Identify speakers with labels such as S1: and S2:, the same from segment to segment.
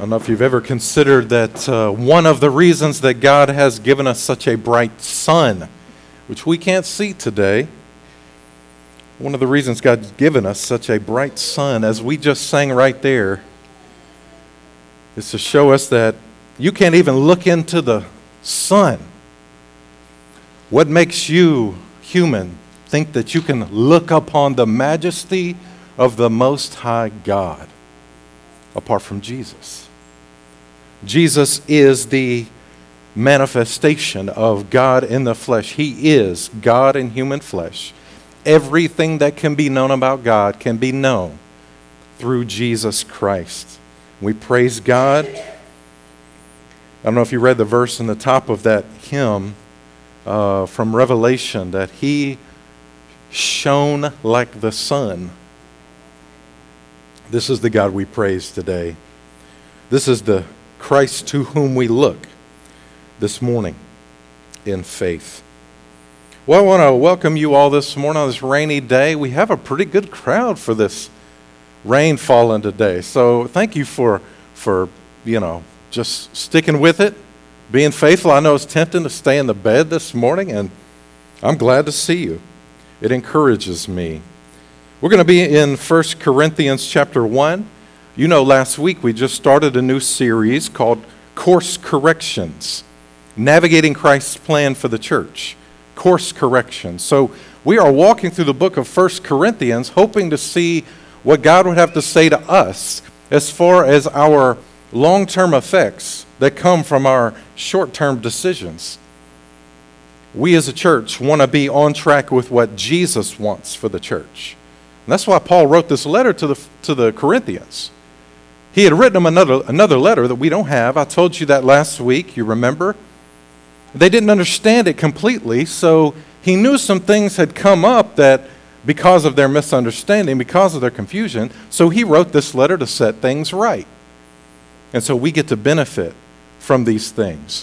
S1: don't know if you've ever considered that one of the reasons that God has given us such a bright sun, which we can't see today, one of the reasons God's given us such a bright sun, as we just sang right there, is to show us that you can't even look into the sun. What makes you, human, think that you can look upon the majesty of the Most High God apart from Jesus? Jesus is the manifestation of God in the flesh. He is God in human flesh. Everything that can be known about God can be known through Jesus Christ. We praise God. I don't know if you read the verse in the top of that hymn from Revelation, that He shone like the sun. This is the God we praise today. This is the Christ to whom we look this morning in faith. Well, I want to welcome you all this morning on this rainy day. We have a pretty good crowd for this rain falling today. So thank you for just sticking with it, being faithful. I know it's tempting to stay in the bed this morning, and I'm glad to see you. It encourages me. We're going to be in 1 Corinthians chapter 1. You know, last week we just started a new series called Course Corrections, Navigating Christ's Plan for the Church. Course Corrections. So we are walking through the book of 1 Corinthians, hoping to see what God would have to say to us as far as our long-term effects that come from our short-term decisions. We as a church want to be on track with what Jesus wants for the church. And that's why Paul wrote this letter to the Corinthians. He had written them another letter that we don't have. I told you that last week, you remember? They didn't understand it completely, so he knew some things had come up that because of their misunderstanding, because of their confusion, so he wrote this letter to set things right. And so we get to benefit from these things.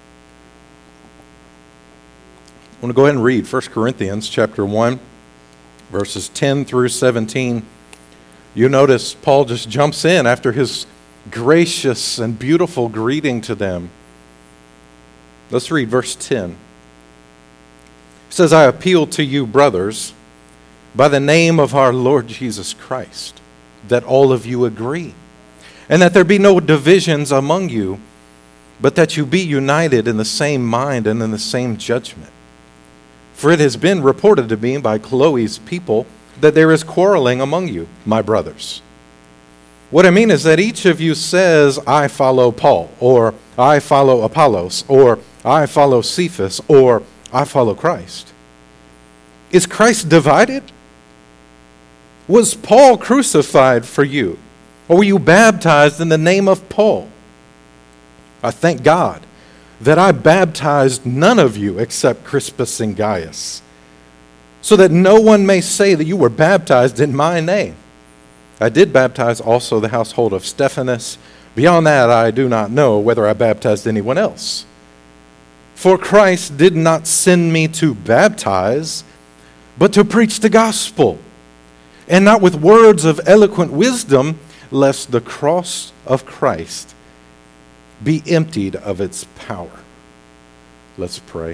S1: I want to go ahead and read 1 Corinthians chapter 1, verses 10 through 17. You notice Paul just jumps in after his gracious and beautiful greeting to them. Let's read verse 10. It says, I appeal to you, brothers, by the name of our Lord Jesus Christ, that all of you agree, and that there be no divisions among you, but that you be united in the same mind and in the same judgment. For it has been reported to me by Chloe's people that there is quarreling among you, my brothers. What I mean is that each of you says, I follow Paul, or I follow Apollos, or I follow Cephas, or I follow Christ. Is Christ divided? Was Paul crucified for you? Or were you baptized in the name of Paul? I thank God that I baptized none of you except Crispus and Gaius, so that no one may say that you were baptized in my name. I did baptize also the household of Stephanas. Beyond that, I do not know whether I baptized anyone else. For Christ did not send me to baptize, but to preach the gospel, and not with words of eloquent wisdom, lest the cross of Christ be emptied of its power. Let's pray.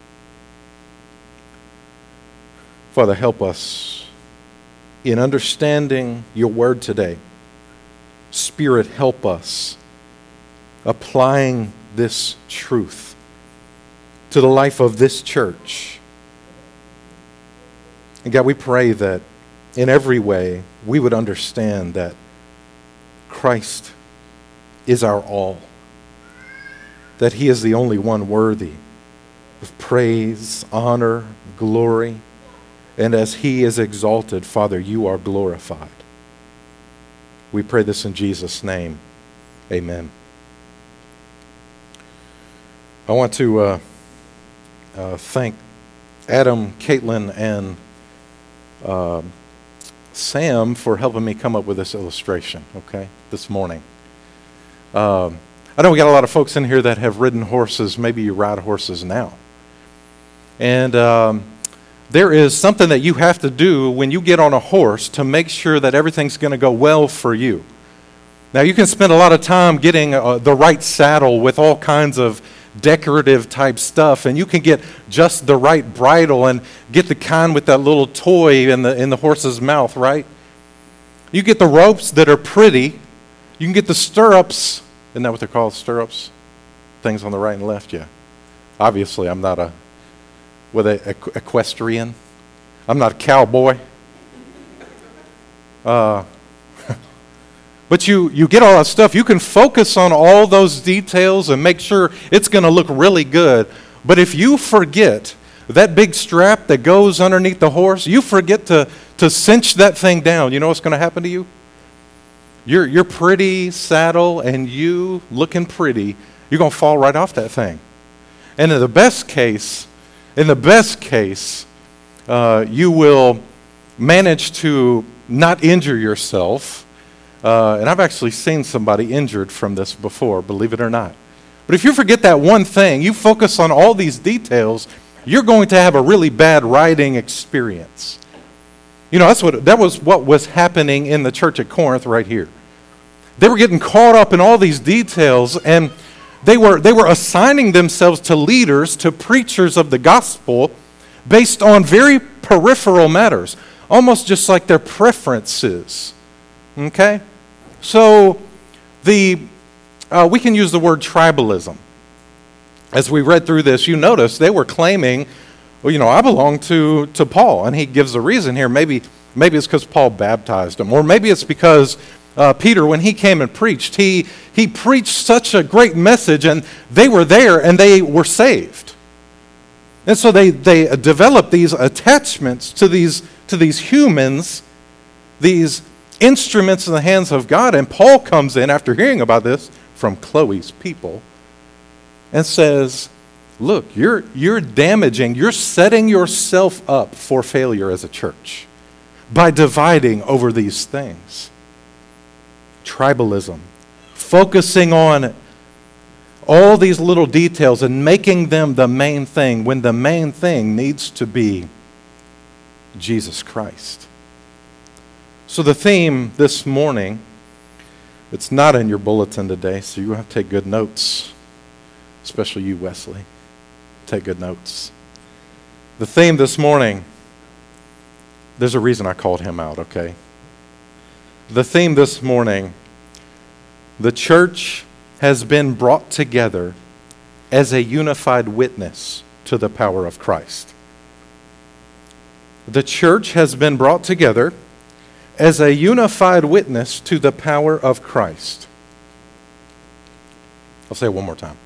S1: Father, help us in understanding your word today. Spirit, help us applying this truth to the life of this church. And God, we pray that in every way we would understand that Christ is our all, that He is the only one worthy of praise, honor, glory. And as He is exalted, Father, you are glorified. We pray this in Jesus' name. Amen. I want to thank Adam, Caitlin, and Sam for helping me come up with this illustration, this morning. I know we got a lot of folks in here that have ridden horses. Maybe you ride horses now. And there is something that you have to do when you get on a horse to make sure that everything's going to go well for you. Now, you can spend a lot of time getting the right saddle with all kinds of decorative type stuff, and you can get just the right bridle and get the kind with that little toy in the horse's mouth, right? You get the ropes that are pretty. You can get the stirrups. Isn't that what they're called, stirrups? Things on the right and left, yeah. Obviously, I'm not equestrian. I'm not a cowboy. But you get all that stuff. You can focus on all those details and make sure it's going to look really good. But if you forget that big strap that goes underneath the horse, you forget to cinch that thing down, you know what's going to happen to you? Your pretty saddle and you looking pretty, you're going to fall right off that thing. And in the best case, you will manage to not injure yourself. And I've actually seen somebody injured from this before, believe it or not. But if you forget that one thing, you focus on all these details, you're going to have a really bad riding experience. You know, that was what was happening in the church at Corinth right here. They were getting caught up in all these details, and they were assigning themselves to leaders, to preachers of the gospel, based on very peripheral matters, almost just like their preferences. Okay? So we can use the word tribalism. As we read through this, you notice they were claiming, well, you know, I belong to Paul. And he gives a reason here. Maybe it's because Paul baptized him. Or maybe it's because Peter, when he came and preached, he preached such a great message, and they were there and they were saved. And so they developed these attachments to these humans, these instruments in the hands of God. And Paul comes in after hearing about this from Chloe's people and says, look, you're damaging, you're setting yourself up for failure as a church by dividing over these things. Tribalism, focusing on all these little details and making them the main thing when the main thing needs to be Jesus Christ. So the theme this morning, it's not in your bulletin today, so you have to take good notes, especially you, Wesley. Take good notes. The theme this morning, there's a reason I called him out, okay? The theme this morning, the church has been brought together as a unified witness to the power of Christ. The church has been brought together as a unified witness to the power of Christ. I'll say it one more time.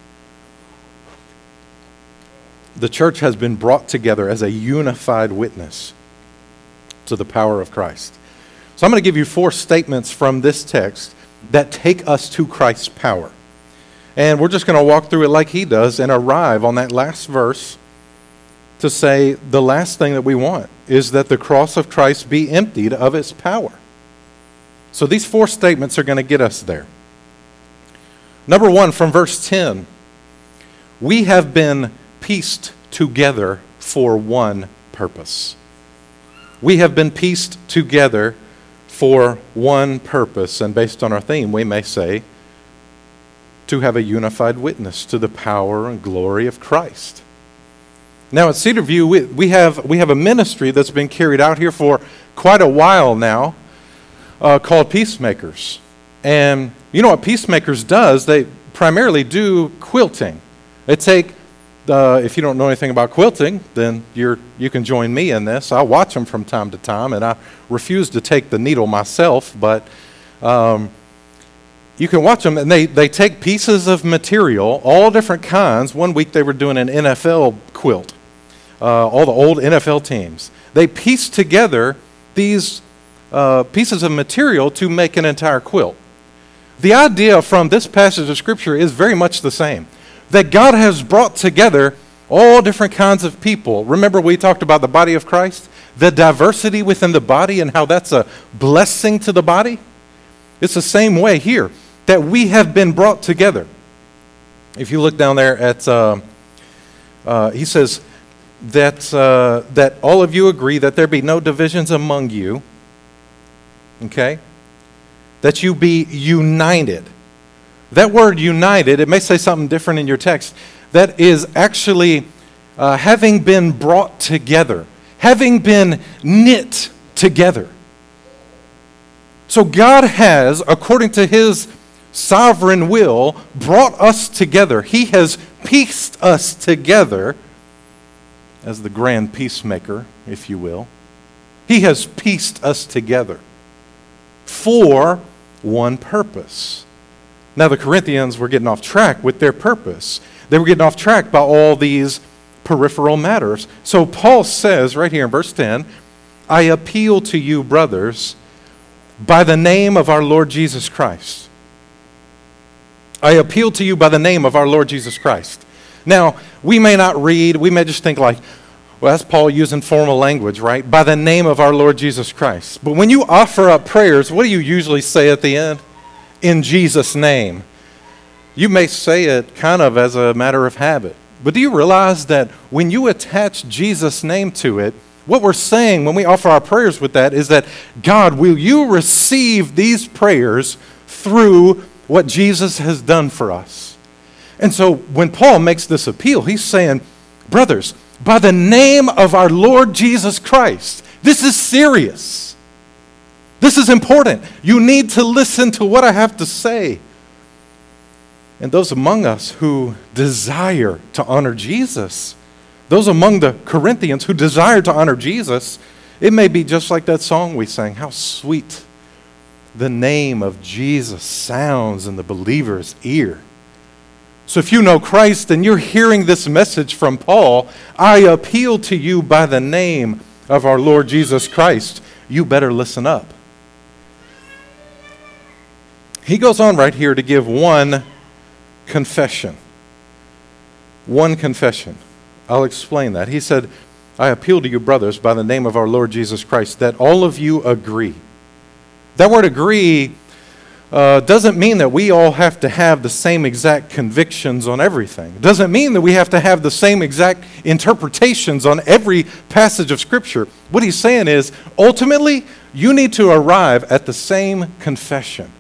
S1: The church has been brought together as a unified witness to the power of Christ. So I'm going to give you 4 statements from this text that take us to Christ's power. And we're just going to walk through it like he does and arrive on that last verse to say the last thing that we want is that the cross of Christ be emptied of its power. So these 4 statements are going to get us there. Number 1, from verse 10, we have been pieced together for one purpose. We have been pieced together for one purpose, and based on our theme, we may say, to have a unified witness to the power and glory of Christ. Now at Cedar View, we have a ministry that's been carried out here for quite a while now, called Peacemakers. And you know what Peacemakers does? They primarily do quilting. They take, if you don't know anything about quilting, then you can join me in this. I watch them from time to time, and I refuse to take the needle myself, but you can watch them, and they take pieces of material, all different kinds. One week they were doing an NFL quilt, all the old NFL teams. They piece together these pieces of material to make an entire quilt. The idea from this passage of Scripture is very much the same, that God has brought together all different kinds of people. Remember we talked about the body of Christ, the diversity within the body and how that's a blessing to the body? It's the same way here, that we have been brought together. If you look down there at, he says that all of you agree that there be no divisions among you, okay? that you be united. That word united, it may say something different in your text. That is actually having been brought together, having been knit together. So God has, according to his sovereign will, brought us together. He has pieced us together as the grand peacemaker, if you will. He has pieced us together for one purpose. Now the Corinthians were getting off track with their purpose. They were getting off track by all these peripheral matters. So Paul says right here in verse 10, I appeal to you, brothers, by the name of our Lord Jesus Christ. I appeal to you by the name of our Lord Jesus Christ. Now, we may not read, we may just think like, well, that's Paul using formal language, right? By the name of our Lord Jesus Christ. But when you offer up prayers, what do you usually say at the end? In Jesus' name. You may say it kind of as a matter of habit. But do you realize that when you attach Jesus' name to it, what we're saying when we offer our prayers with that is that, God, will you receive these prayers through what Jesus has done for us? And so when Paul makes this appeal, he's saying, brothers, by the name of our Lord Jesus Christ. This is serious. This is important. You need to listen to what I have to say. And those among us who desire to honor Jesus, those among the Corinthians who desire to honor Jesus, it may be just like that song we sang, how sweet the name of Jesus sounds in the believer's ear. So if you know Christ and you're hearing this message from Paul, I appeal to you by the name of our Lord Jesus Christ. You better listen up. He goes on right here to give one confession. One confession. I'll explain that. He said, I appeal to you, brothers, by the name of our Lord Jesus Christ, that all of you agree. That word agree doesn't mean that we all have to have the same exact convictions on everything. It doesn't mean that we have to have the same exact interpretations on every passage of Scripture. What he's saying is, ultimately, you need to arrive at the same confession.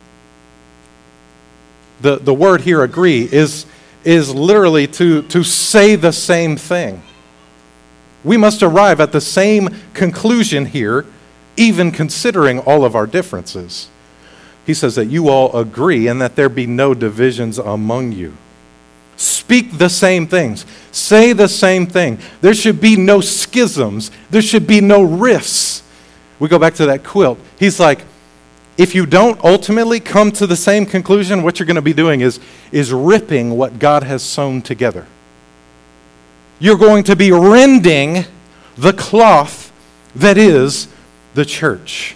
S1: The word here, agree, is literally to say the same thing. We must arrive at the same conclusion here, even considering all of our differences. He says that you all agree and that there be no divisions among you. Speak the same things. Say the same thing. There should be no schisms. There should be no rifts. We go back to that quilt. He's like, if you don't ultimately come to the same conclusion, what you're going to be doing is ripping what God has sewn together. You're going to be rending the cloth that is the church.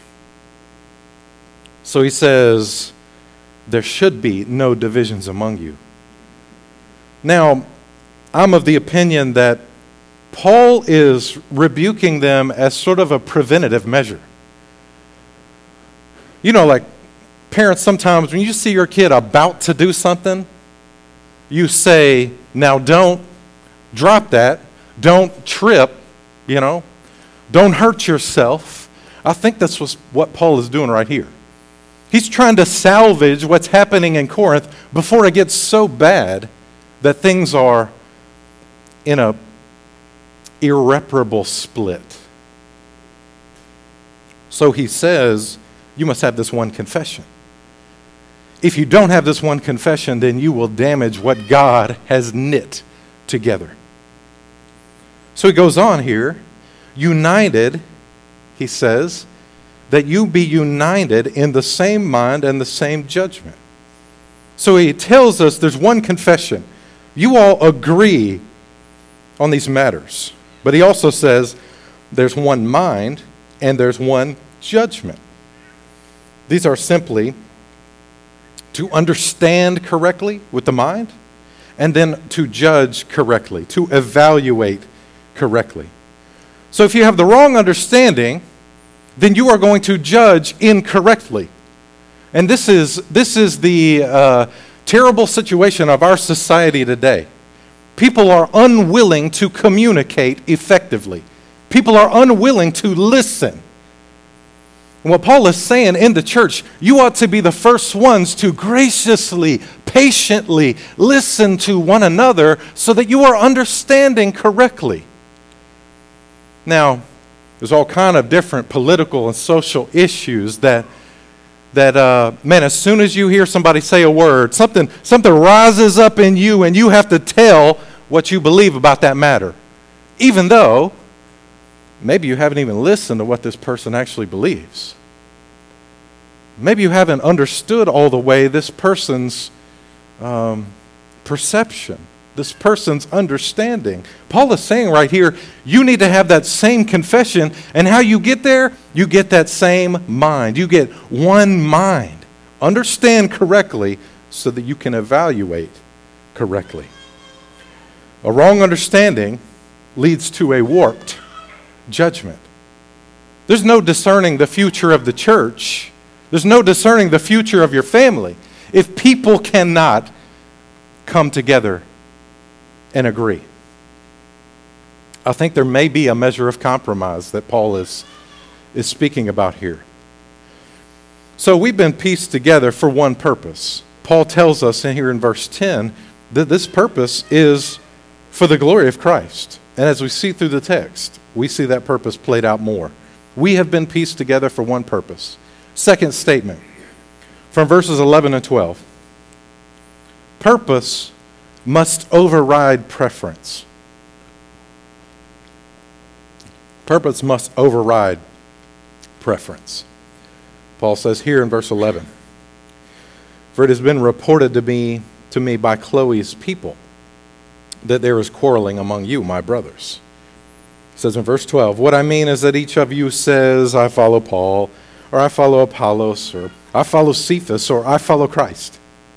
S1: So he says, there should be no divisions among you. Now, I'm of the opinion that Paul is rebuking them as sort of a preventative measure. You know, like parents, sometimes when you see your kid about to do something, you say, now don't drop that, don't trip, don't hurt yourself. I think that's what Paul is doing right here. He's trying to salvage what's happening in Corinth before it gets so bad that things are in a irreparable split. So he says, you must have this one confession. If you don't have this one confession, then you will damage what God has knit together. So he goes on here, united, he says, that you be united in the same mind and the same judgment. So he tells us there's one confession. You all agree on these matters. But he also says there's one mind and there's one judgment. These are simply to understand correctly with the mind and then to judge correctly, to evaluate correctly. So if you have the wrong understanding, then you are going to judge incorrectly. And this is the terrible situation of our society today. People are unwilling to communicate effectively. People are unwilling to listen. And what Paul is saying in the church, you ought to be the first ones to graciously, patiently listen to one another so that you are understanding correctly. Now, there's all kind of different political and social issues that man, as soon as you hear somebody say a word, something rises up in you and you have to tell what you believe about that matter. Even though maybe you haven't even listened to what this person actually believes. Maybe you haven't understood all the way this person's perception, this person's understanding. Paul is saying right here, you need to have that same confession, and how you get there, you get that same mind. You get one mind. Understand correctly so that you can evaluate correctly. A wrong understanding leads to a warped judgment. There's no discerning the future of the church. There's no discerning the future of your family if people cannot come together and agree. I think there may be a measure of compromise that Paul is speaking about here. So we've been pieced together for one purpose. Paul tells us in here in verse 10 that this purpose is for the glory of Christ. And as we see through the text, we see that purpose played out more. We have been pieced together for one purpose. Second statement from verses 11 and 12. Purpose must override preference. Purpose must override preference. Paul says here in verse 11, for it has been reported to me by Chloe's people that there is quarreling among you, my brothers. It says in verse 12, what I mean is that each of you says, I follow Paul, or I follow Apollos, or I follow Cephas, or I follow Christ.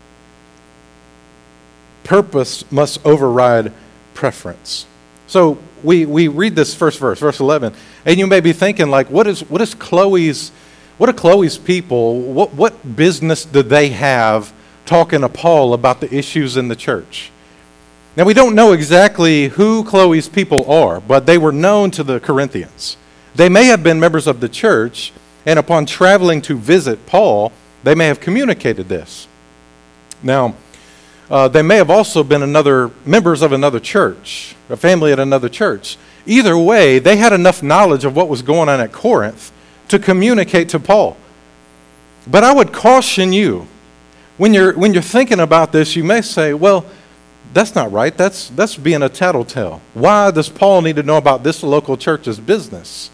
S1: Purpose must override preference. So we read this first verse, verse 11, and you may be thinking, like, what are Chloe's people, what business do they have talking to Paul about the issues in the church? Now, we don't know exactly who Chloe's people are, but they were known to the Corinthians. They may have been members of the church, and upon traveling to visit Paul, they may have communicated this. Now, they may have also been members of another church, a family at another church. Either way, they had enough knowledge of what was going on at Corinth to communicate to Paul. But I would caution you, when you're thinking about this, you may say, well, that's not right. That's being a tattletale. Why does Paul need to know about this local church's business?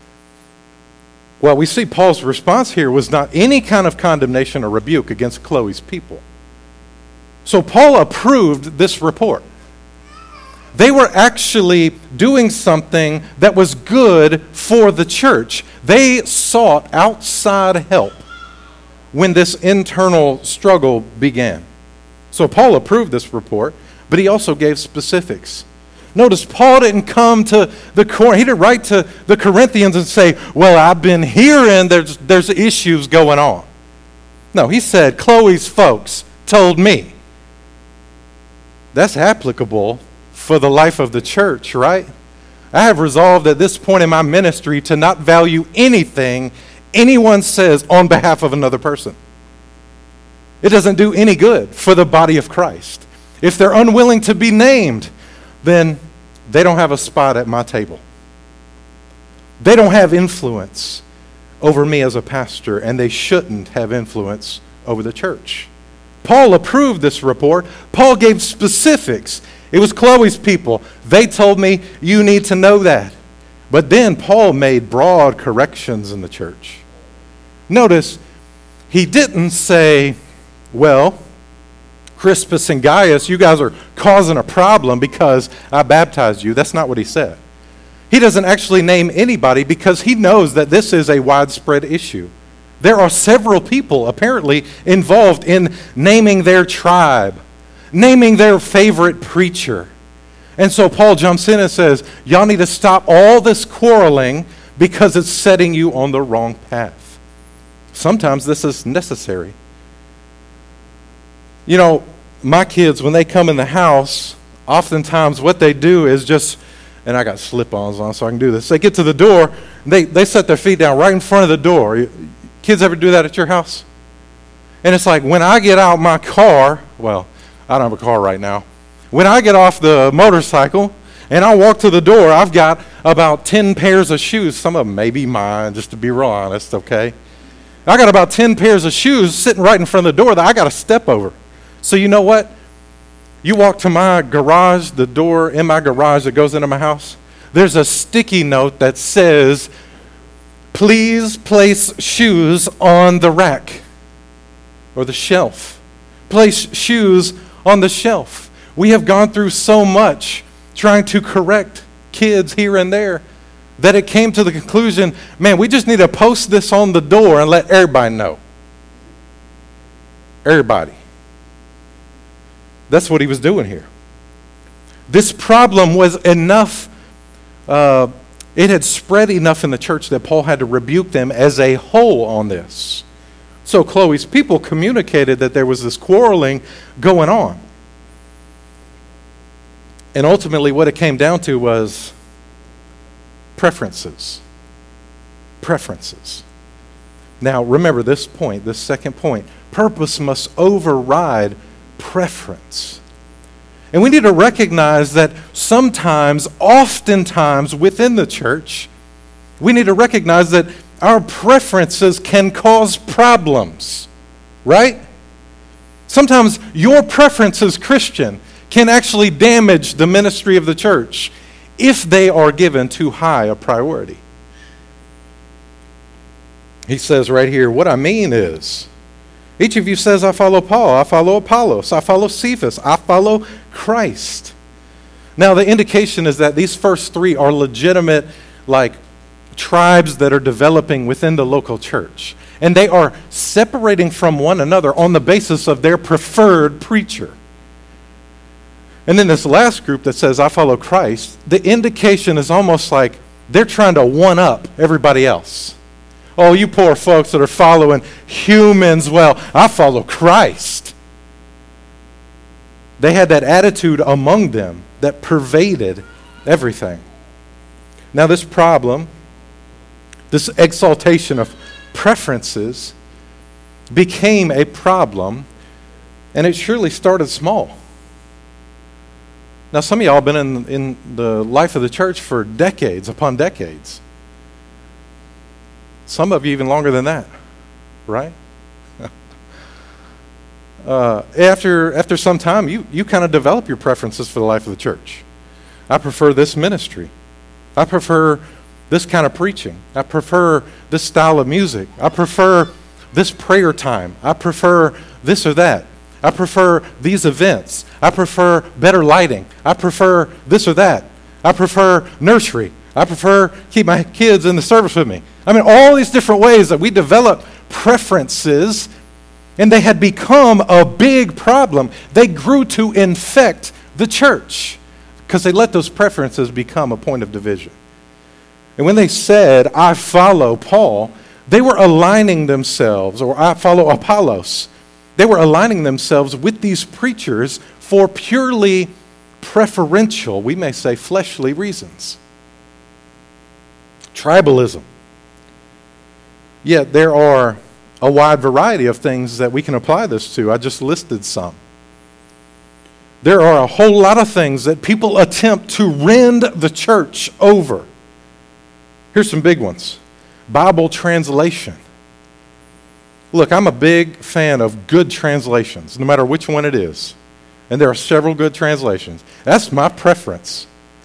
S1: Well, we see Paul's response here was not any kind of condemnation or rebuke against Chloe's people. So Paul approved this report. They were actually doing something that was good for the church. They sought outside help when this internal struggle began. So Paul approved this report, but he also gave specifics. Notice Paul didn't come to he didn't write to the Corinthians and say, well, I've been hearing there's issues going on. No, he said, Chloe's folks told me. That's applicable for the life of the church, right? I have resolved at this point in my ministry to not value anything anyone says on behalf of another person. It doesn't do any good for the body of Christ. If they're unwilling to be named, then they don't have a spot at my table. They don't have influence over me as a pastor, and they shouldn't have influence over the church. Paul approved this report. Paul gave specifics. It was Chloe's people. They told me, you need to know that. But then Paul made broad corrections in the church. Notice, he didn't say, well, Crispus and Gaius, you guys are causing a problem because I baptized you. That's not what he said. He doesn't actually name anybody because he knows that this is a widespread issue. There are several people apparently involved in naming their tribe, naming their favorite preacher. And so Paul jumps in and says, y'all need to stop all this quarreling because it's setting you on the wrong path. Sometimes this is necessary. You know, my kids, when they come in the house, oftentimes what they do is just, and I got slip-ons on so I can do this. They get to the door, and They set their feet down right in front of the door. Kids ever do that at your house? And it's like when I get out my car, well, I don't have a car right now. When I get off the motorcycle and I walk to the door, I've got about 10 pairs of shoes. Some of them may be mine, just to be real honest, okay? I got about 10 pairs of shoes sitting right in front of the door that I got to step over. So you know what? You walk to my garage, the door in my garage that goes into my house, there's a sticky note that says, please place shoes on the rack or the shelf. Place shoes on the shelf. We have gone through so much trying to correct kids here and there that it came to the conclusion, man, we just need to post this on the door and let everybody know. Everybody. That's what he was doing here. This problem was enough, it had spread enough in the church that Paul had to rebuke them as a whole on this. So Chloe's people communicated that there was this quarreling going on. And ultimately what it came down to was preferences. Preferences. Now remember this point, this second point. Purpose must override preference. And we need to recognize that sometimes, oftentimes within the church, we need to recognize that our preferences can cause problems, right? Sometimes your preferences, Christian, can actually damage the ministry of the church if they are given too high a priority. He says right here, what I mean is, each of you says, I follow Paul, I follow Apollos, I follow Cephas, I follow Christ. Now the indication is that these first three are legitimate, like, tribes that are developing within the local church. And they are separating from one another on the basis of their preferred preacher. And then this last group that says, I follow Christ, the indication is almost like they're trying to one-up everybody else. Oh, you poor folks that are following humans, well, I follow Christ. They had that attitude among them that pervaded everything. Now this problem, this exaltation of preferences became a problem, and it surely started small. Now, some of y'all have been in the life of the church for decades upon decades. Some of you even longer than that, right? After some time, you kind of develop your preferences for the life of the church. I prefer this ministry. I prefer this kind of preaching. I prefer this style of music. I prefer this prayer time. I prefer this or that. I prefer these events. I prefer better lighting. I prefer this or that. I prefer nursery. I prefer keep my kids in the service with me. I mean, all these different ways that we develop preferences, and they had become a big problem. They grew to infect the church because they let those preferences become a point of division. And when they said, I follow Paul, they were aligning themselves, or I follow Apollos. They were aligning themselves with these preachers for purely preferential, we may say fleshly reasons. Tribalism. Yet there are a wide variety of things that we can apply this to. I just listed some. There are a whole lot of things that people attempt to rend the church over. Here's some big ones. Bible translation. Look, I'm a big fan of good translations, no matter which one it is. And there are several good translations. That's my preference.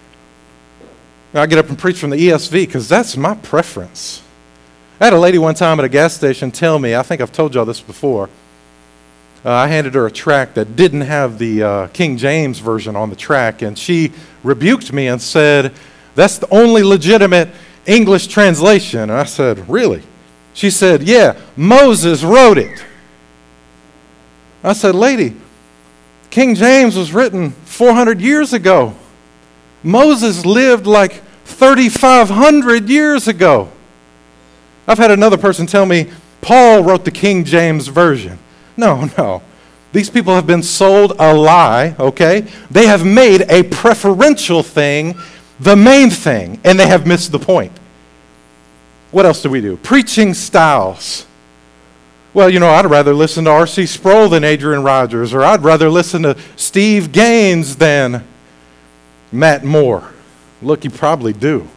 S1: I get up and preach from the ESV because that's my preference. I had a lady one time at a gas station tell me, I think I've told y'all this before, I handed her a tract that didn't have the King James version on the tract, and she rebuked me and said, that's the only legitimate English translation. And I said, really? She said, yeah, Moses wrote it. I said, lady, King James was written 400 years ago. Moses lived like 3,500 years ago. I've had another person tell me, Paul wrote the King James Version. No. These people have been sold a lie, okay? They have made a preferential thing the main thing, and they have missed the point. What else do we do? Preaching styles. Well, I'd rather listen to R.C. Sproul than Adrian Rogers, or I'd rather listen to Steve Gaines than Matt Moore. Look, you probably do.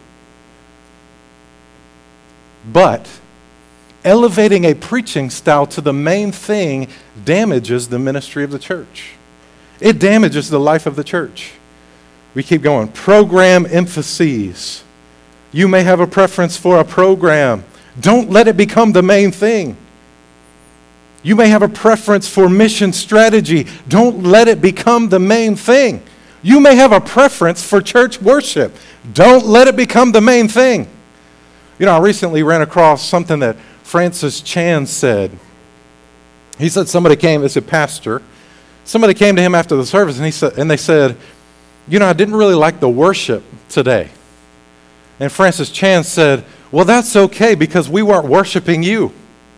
S1: But elevating a preaching style to the main thing damages the ministry of the church. It damages the life of the church. We keep going. Program emphases. You may have a preference for a program. Don't let it become the main thing. You may have a preference for mission strategy. Don't let it become the main thing. You may have a preference for church worship. Don't let it become the main thing. I recently ran across something that Francis Chan said. He said somebody came, as a pastor, somebody came to him after the service and they said, I didn't really like the worship today. And Francis Chan said, well, that's okay because we weren't worshiping you.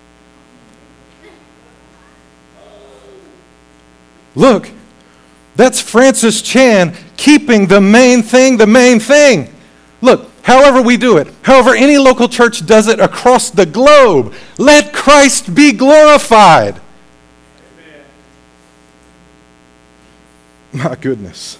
S1: Look, that's Francis Chan keeping the main thing the main thing. Look, however we do it, however any local church does it across the globe, let Christ be glorified. Amen. My goodness.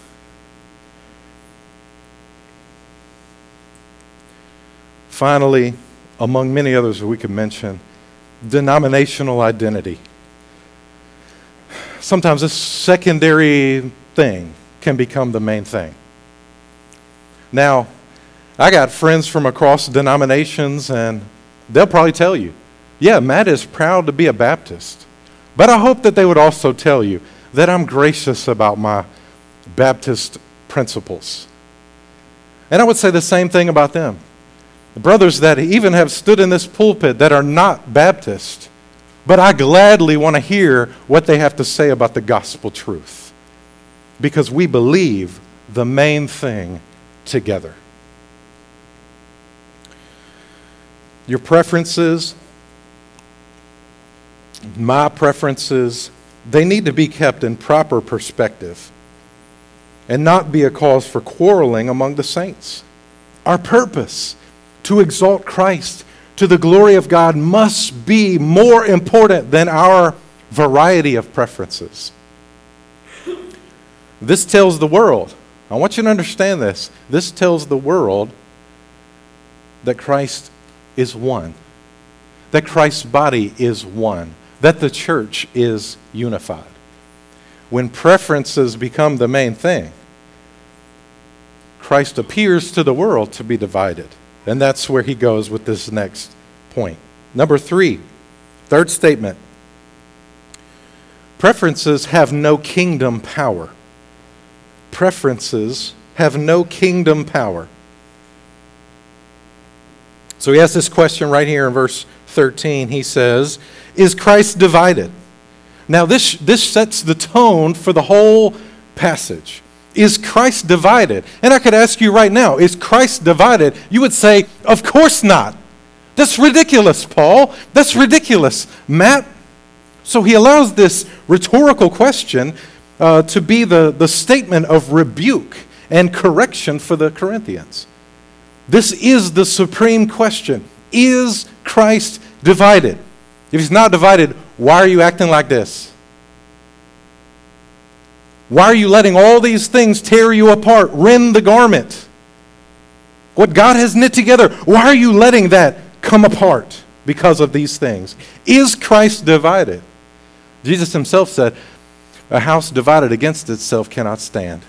S1: Finally, among many others we could mention, denominational identity. Sometimes this secondary thing can become the main thing. Now, I got friends from across denominations, and they'll probably tell you, yeah, Matt is proud to be a Baptist. But I hope that they would also tell you that I'm gracious about my Baptist principles. And I would say the same thing about them. The brothers that even have stood in this pulpit that are not Baptist, but I gladly want to hear what they have to say about the gospel truth, because we believe the main thing together. Your preferences, my preferences, they need to be kept in proper perspective and not be a cause for quarreling among the saints. Our purpose, to exalt Christ to the glory of God, must be more important than our variety of preferences. This tells the world, I want you to understand this, this tells the world that Christ is one, that Christ's body is one, that the church is unified. When preferences become the main thing, Christ appears to the world to be divided. And that's where he goes with this next point. Number 3, third statement. Preferences have no kingdom power. Preferences have no kingdom power. So he asks this question right here in verse 13. He says, is Christ divided? Now this sets the tone for the whole passage. Is Christ divided? And I could ask you right now, is Christ divided? You would say, of course not. That's ridiculous, Paul. That's ridiculous, Matt. So he allows this rhetorical question to be the statement of rebuke and correction for the Corinthians. This is the supreme question. Is Christ divided? If he's not divided, why are you acting like this? Why are you letting all these things tear you apart, rend the garment? What God has knit together, why are you letting that come apart because of these things? Is Christ divided? Jesus himself said, a house divided against itself cannot stand.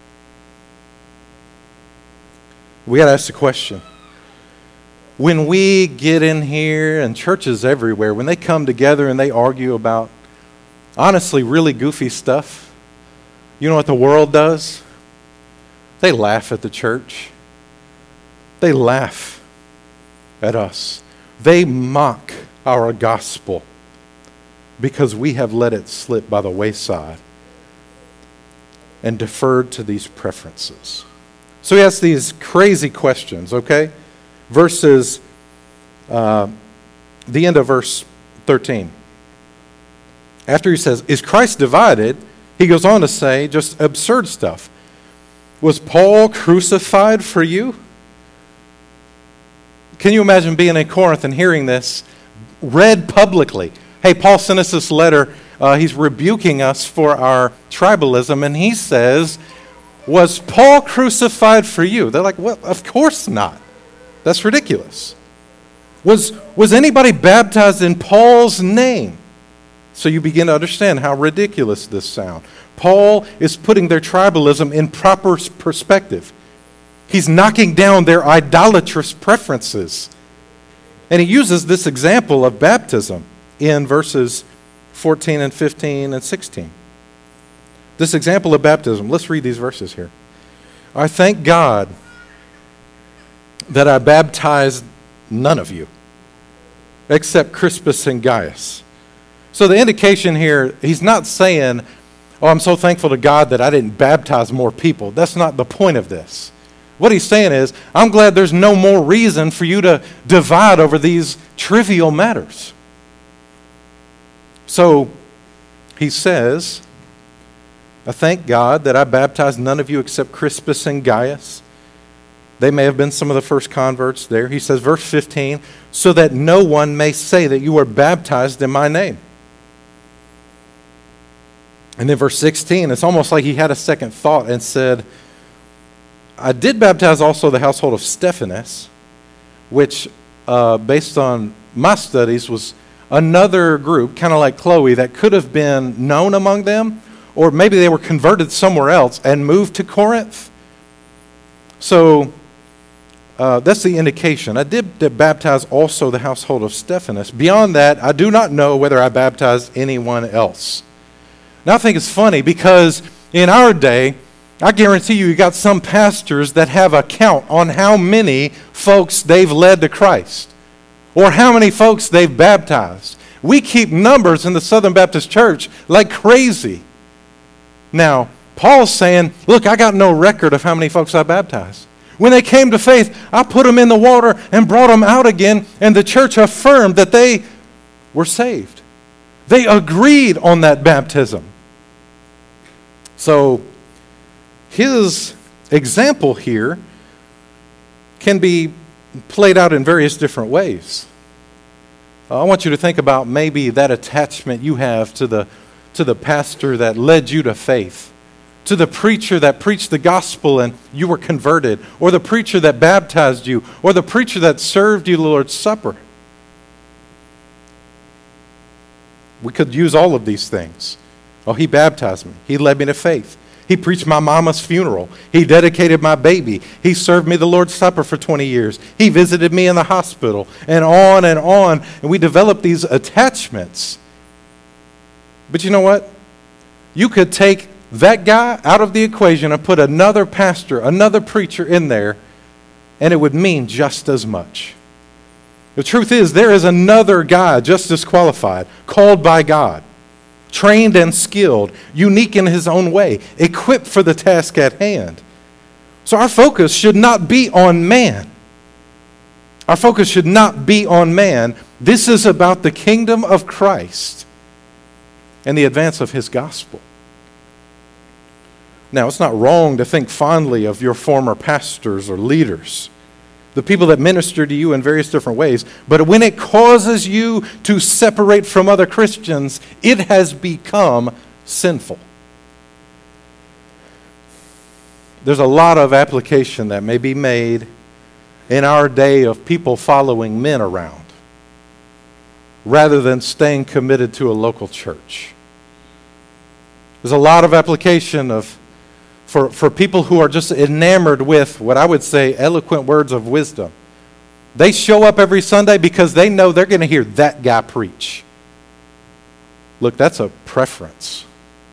S1: We got to ask the question. When we get in here, and churches everywhere, when they come together and they argue about, honestly, really goofy stuff, you know what the world does? They laugh at the church. They laugh at us. They mock our gospel because we have let it slip by the wayside and deferred to these preferences. So he asks these crazy questions, okay? Verses, the end of verse 13. After he says, is Christ divided? He goes on to say just absurd stuff. Was Paul crucified for you? Can you imagine being in Corinth and hearing this read publicly? Hey, Paul sent us this letter. He's rebuking us for our tribalism, and he says, was Paul crucified for you? They're like, well, of course not. That's ridiculous. Was anybody baptized in Paul's name? So you begin to understand how ridiculous this sounds. Paul is putting their tribalism in proper perspective. He's knocking down their idolatrous preferences. And he uses this example of baptism in verses 14 and 15 and 16. This example of baptism, let's read these verses here. I thank God that I baptized none of you, except Crispus and Gaius. So the indication here, he's not saying, oh, I'm so thankful to God that I didn't baptize more people. That's not the point of this. What he's saying is, I'm glad there's no more reason for you to divide over these trivial matters. So he says, I thank God that I baptized none of you except Crispus and Gaius. They may have been some of the first converts there. He says, verse 15, so that no one may say that you were baptized in my name. And then verse 16, it's almost like he had a second thought and said, I did baptize also the household of Stephanas, which, based on my studies, was another group, kind of like Chloe, that could have been known among them, or maybe they were converted somewhere else and moved to Corinth. So that's the indication. I did baptize also the household of Stephanas. Beyond that, I do not know whether I baptized anyone else. Now I think it's funny because in our day, I guarantee you got some pastors that have a count on how many folks they've led to Christ or how many folks they've baptized. We keep numbers in the Southern Baptist Church like crazy. Now, Paul's saying, look, I got no record of how many folks I baptized. When they came to faith, I put them in the water and brought them out again, and the church affirmed that they were saved. They agreed on that baptism. So his example here can be played out in various different ways. I want you to think about maybe that attachment you have to the pastor that led you to faith, to the preacher that preached the gospel and you were converted, or the preacher that baptized you, or the preacher that served you the Lord's Supper. We could use all of these things. Oh, he baptized me. He led me to faith. He preached my mama's funeral. He dedicated my baby. He served me the Lord's Supper for 20 years. He visited me in the hospital, and on and on. And we develop these attachments. But you know what? You could take that guy out of the equation and put another pastor, another preacher in there, and it would mean just as much. The truth is, there is another guy just as qualified, called by God, trained and skilled, unique in his own way, equipped for the task at hand. So our focus should not be on man. Our focus should not be on man. This is about the kingdom of Christ and the advance of his gospel. Now, it's not wrong to think fondly of your former pastors or leaders, the people that minister to you in various different ways. But when it causes you to separate from other Christians, it has become sinful. There's a lot of application that may be made in our day of people following men around rather than staying committed to a local church. There's a lot of application for people who are just enamored with what I would say eloquent words of wisdom. They show up every Sunday because they know they're going to hear that guy preach. Look, that's a preference.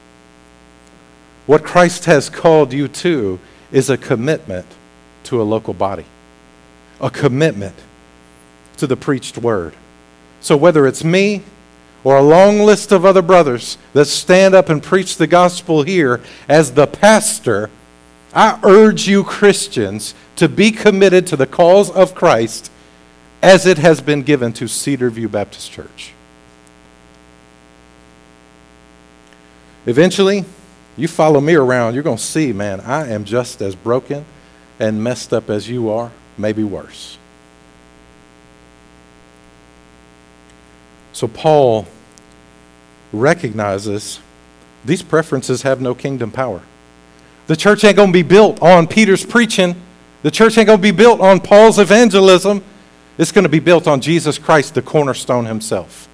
S1: What Christ has called you to is a commitment to a local body, a commitment to the preached word. So whether it's me or a long list of other brothers that stand up and preach the gospel here as the pastor, I urge you Christians to be committed to the cause of Christ as it has been given to Cedar View Baptist Church. Eventually, you follow me around, you're going to see, man, I am just as broken and messed up as you are, maybe worse. So Paul recognizes these preferences have no kingdom power. The church ain't going to be built on Peter's preaching. The church ain't going to be built on Paul's evangelism. It's going to be built on Jesus Christ, the cornerstone himself.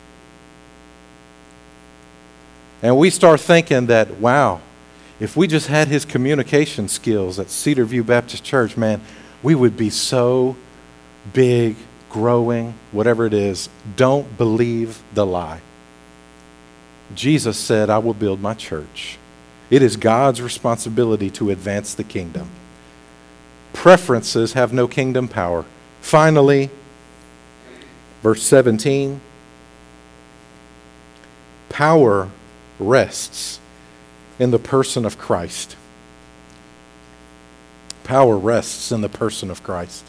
S1: And we start thinking that, wow, if we just had his communication skills at Cedar View Baptist Church, man, we would be so big, growing, whatever it is. Don't believe the lie. Jesus said, I will build my church. It is God's responsibility to advance the kingdom. Preferences have no kingdom power. Finally, verse 17, power rests in the person of Christ. Power rests in the person of Christ.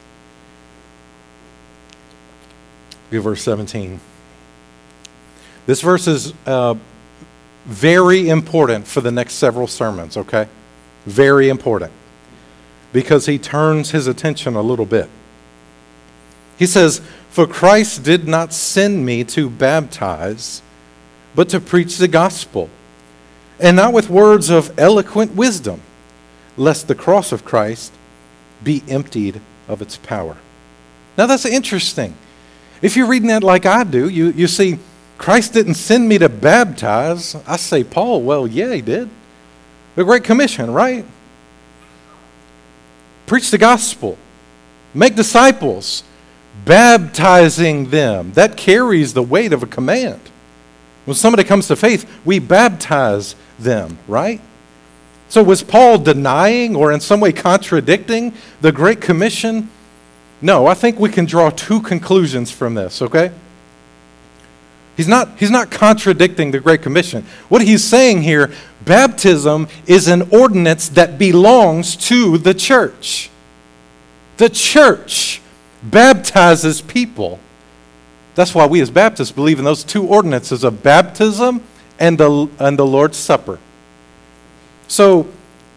S1: Look at verse 17. This verse is very important for the next several sermons, okay? Very important. Because he turns his attention a little bit. He says, for Christ did not send me to baptize, but to preach the gospel, and not with words of eloquent wisdom, lest the cross of Christ be emptied of its power. Now that's interesting. If you're reading that like I do, you see, Christ didn't send me to baptize. I say, Paul, well, yeah, he did. The Great Commission, right? Preach the gospel. Make disciples. Baptizing them. That carries the weight of a command. When somebody comes to faith, we baptize them, right? So was Paul denying or in some way contradicting the Great Commission? No, I think we can draw two conclusions from this, okay? He's not contradicting the Great Commission. What he's saying here, baptism is an ordinance that belongs to the church. The church baptizes people. That's why we as Baptists believe in those two ordinances of baptism and the Lord's Supper. So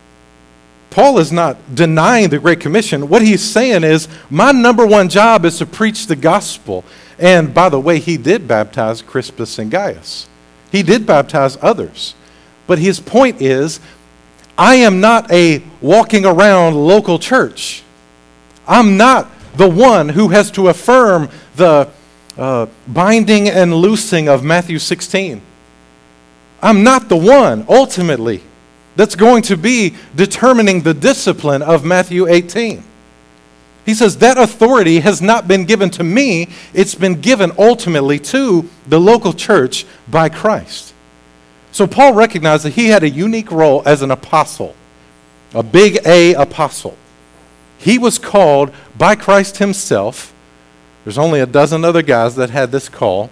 S1: Paul is not denying the Great Commission. What he's saying is, my number one job is to preach the gospel. And by the way, he did baptize Crispus and Gaius. He did baptize others. But his point is, I am not a walking around local church. I'm not the one who has to affirm the binding and loosing of Matthew 16. I'm not the one, ultimately, that's going to be determining the discipline of Matthew 18. He says that authority has not been given to me. It's been given ultimately to the local church by Christ. So Paul recognized that he had a unique role as an apostle, a big A apostle. He was called by Christ himself. There's only a dozen other guys that had this call.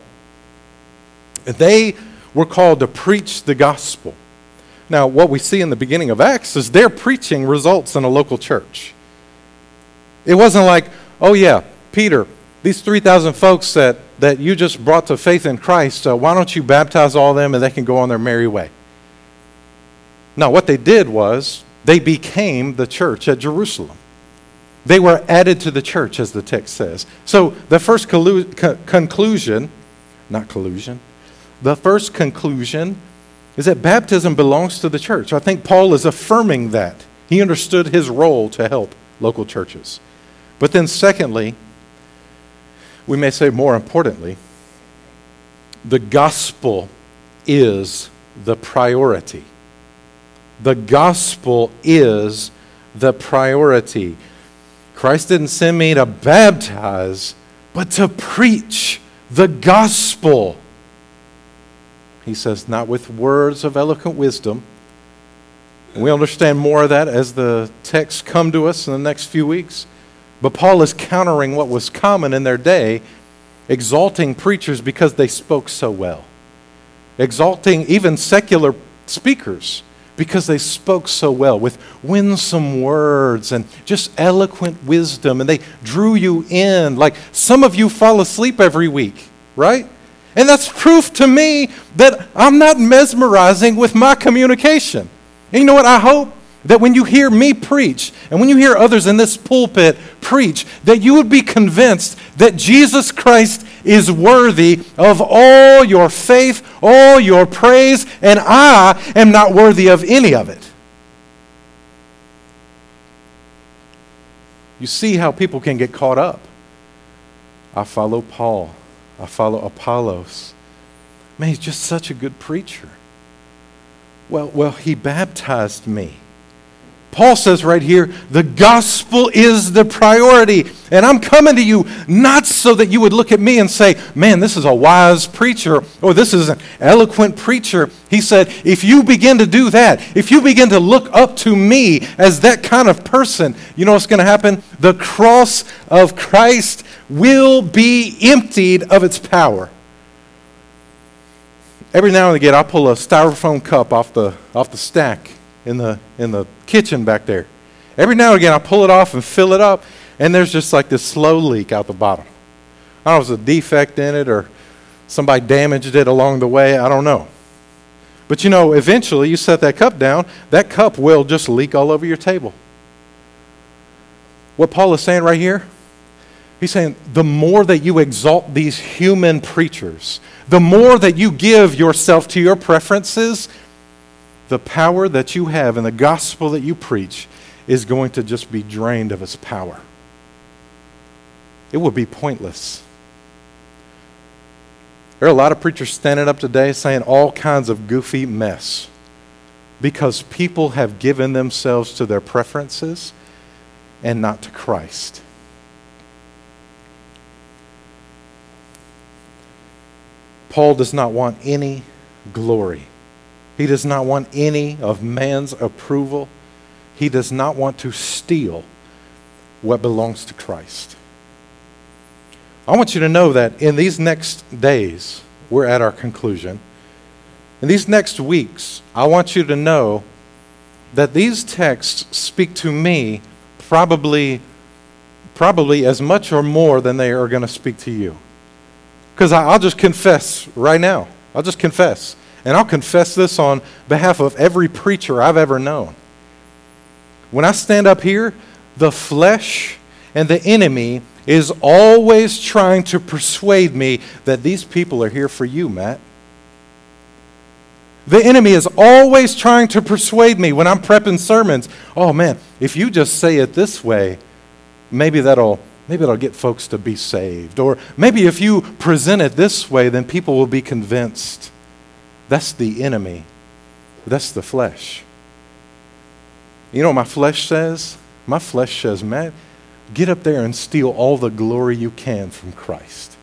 S1: They were called to preach the gospel. Now, what we see in the beginning of Acts is their preaching results in a local church. It wasn't like, oh yeah, Peter, these 3,000 folks that you just brought to faith in Christ, why don't you baptize all of them and they can go on their merry way? No, what they did was they became the church at Jerusalem. They were added to the church, as the text says. So the first conclusion is that baptism belongs to the church. I think Paul is affirming that. He understood his role to help local churches. But then secondly, we may say more importantly, the gospel is the priority. The gospel is the priority. Christ didn't send me to baptize, but to preach the gospel. He says, not with words of eloquent wisdom. And we understand more of that as the texts come to us in the next few weeks. But Paul is countering what was common in their day, exalting preachers because they spoke so well. Exalting even secular speakers because they spoke so well with winsome words and just eloquent wisdom. And they drew you in. Like some of you fall asleep every week, right? And that's proof to me that I'm not mesmerizing with my communication. And you know what? I hope that when you hear me preach and when you hear others in this pulpit preach, that you would be convinced that Jesus Christ is worthy of all your faith, all your praise, and I am not worthy of any of it. You see how people can get caught up. I follow Paul. I follow Apollos. Man, he's just such a good preacher. Well, he baptized me. Paul says right here, the gospel is the priority. And I'm coming to you not so that you would look at me and say, man, this is a wise preacher, or this is an eloquent preacher. He said, if you begin to do that, if you begin to look up to me as that kind of person, you know what's going to happen? The cross of Christ will be emptied of its power. Every now and again, I'll pull a styrofoam cup off the stack in the kitchen back there. Every now and again, I pull it off and fill it up, and there's just like this slow leak out the bottom. I don't know if it's a defect in it or somebody damaged it along the way. I don't know. But you know, eventually you set that cup down, that cup will just leak all over your table. What Paul is saying right here, he's saying the more that you exalt these human preachers, the more that you give yourself to your preferences, the power that you have and the gospel that you preach is going to just be drained of its power. It will be pointless. There are a lot of preachers standing up today saying all kinds of goofy mess because people have given themselves to their preferences and not to Christ. Paul does not want any glory. He does not want any of man's approval. He does not want to steal what belongs to Christ. I want you to know that in these next days, we're at our conclusion. In these next weeks, I want you to know that these texts speak to me probably as much or more than they are going to speak to you. Because I'll just confess right now. I'll just confess. And I'll confess this on behalf of every preacher I've ever known. When I stand up here, the flesh and the enemy is always trying to persuade me that these people are here for you, Matt. The enemy is always trying to persuade me when I'm prepping sermons. Oh man, if you just say it this way, maybe that'll get folks to be saved. Or maybe if you present it this way, then people will be convinced. That's the enemy. That's the flesh. You know what my flesh says? My flesh says, Matt, get up there and steal all the glory you can from Christ.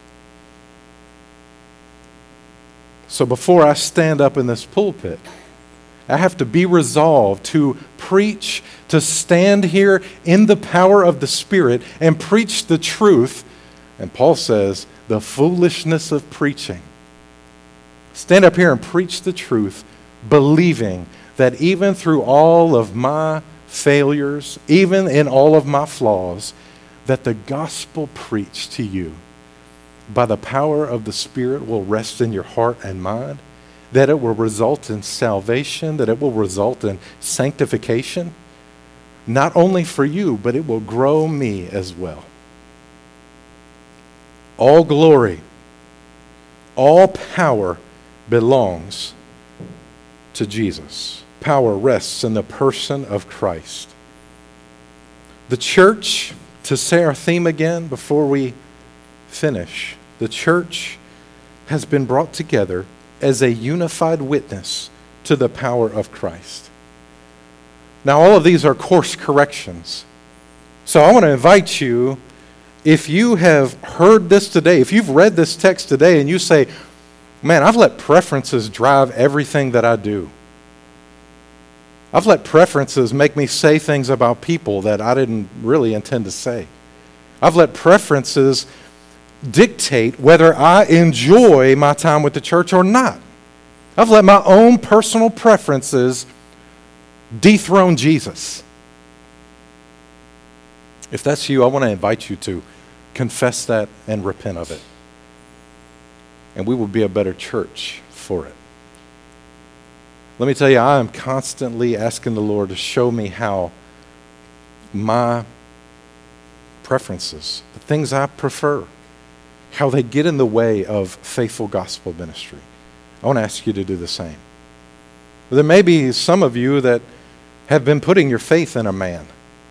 S1: So before I stand up in this pulpit, I have to be resolved to preach, to stand here in the power of the Spirit and preach the truth. And Paul says, the foolishness of preaching. Stand up here and preach the truth, believing that even through all of my failures, even in all of my flaws, that the gospel preached to you by the power of the Spirit will rest in your heart and mind, that it will result in salvation, that it will result in sanctification, not only for you, but it will grow me as well. All glory, all power belongs to Jesus. Power rests in the person of Christ. The church, to say our theme again before we finish, the church has been brought together as a unified witness to the power of Christ. Now, all of these are course corrections. So I want to invite you, if you have heard this today, if you've read this text today and you say, man, I've let preferences drive everything that I do. I've let preferences make me say things about people that I didn't really intend to say. I've let preferences dictate whether I enjoy my time with the church or not. I've let my own personal preferences dethrone Jesus. If that's you, I want to invite you to confess that and repent of it. And we will be a better church for it. Let me tell you, I am constantly asking the Lord to show me how my preferences, the things I prefer, how they get in the way of faithful gospel ministry. I want to ask you to do the same. There may be some of you that have been putting your faith in a man,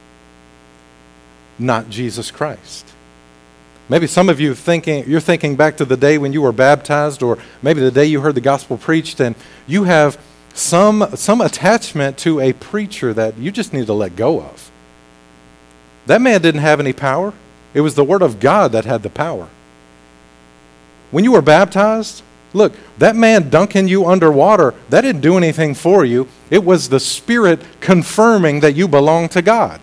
S1: not Jesus Christ. Maybe some of you you're thinking back to the day when you were baptized, or maybe the day you heard the gospel preached, and you have some attachment to a preacher that you just need to let go of. That man didn't have any power. It was the Word of God that had the power. When you were baptized, look, that man dunking you underwater, that didn't do anything for you. It was the Spirit confirming that you belong to God.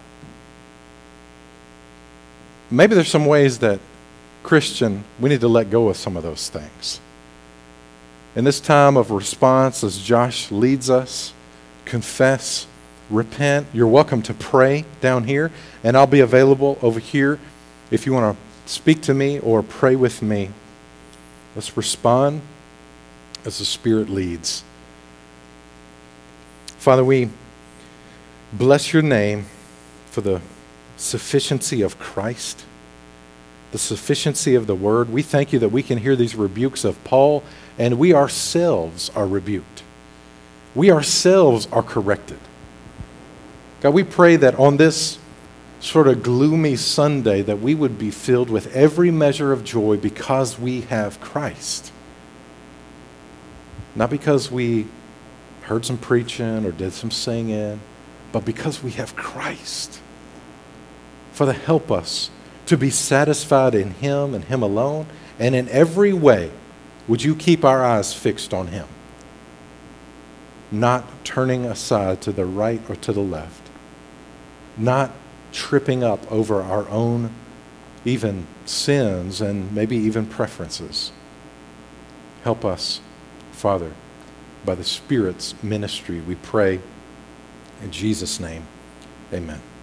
S1: Maybe there's some ways that, Christian, we need to let go of some of those things. In this time of response, as Josh leads us, confess, repent. You're welcome to pray down here, and I'll be available over here if you want to speak to me or pray with me. Let's respond as the Spirit leads. Father, we bless your name for the sufficiency of Christ, the sufficiency of the Word. We thank you that we can hear these rebukes of Paul, and we ourselves are rebuked. We ourselves are corrected. God, we pray that on this sort of gloomy Sunday that we would be filled with every measure of joy because we have Christ. Not because we heard some preaching or did some singing, but because we have Christ. Father, help us to be satisfied in Him and Him alone, and in every way would you keep our eyes fixed on Him, not turning aside to the right or to the left, not tripping up over our own even sins and maybe even preferences. Help us, Father, by the Spirit's ministry, we pray in Jesus' name. Amen.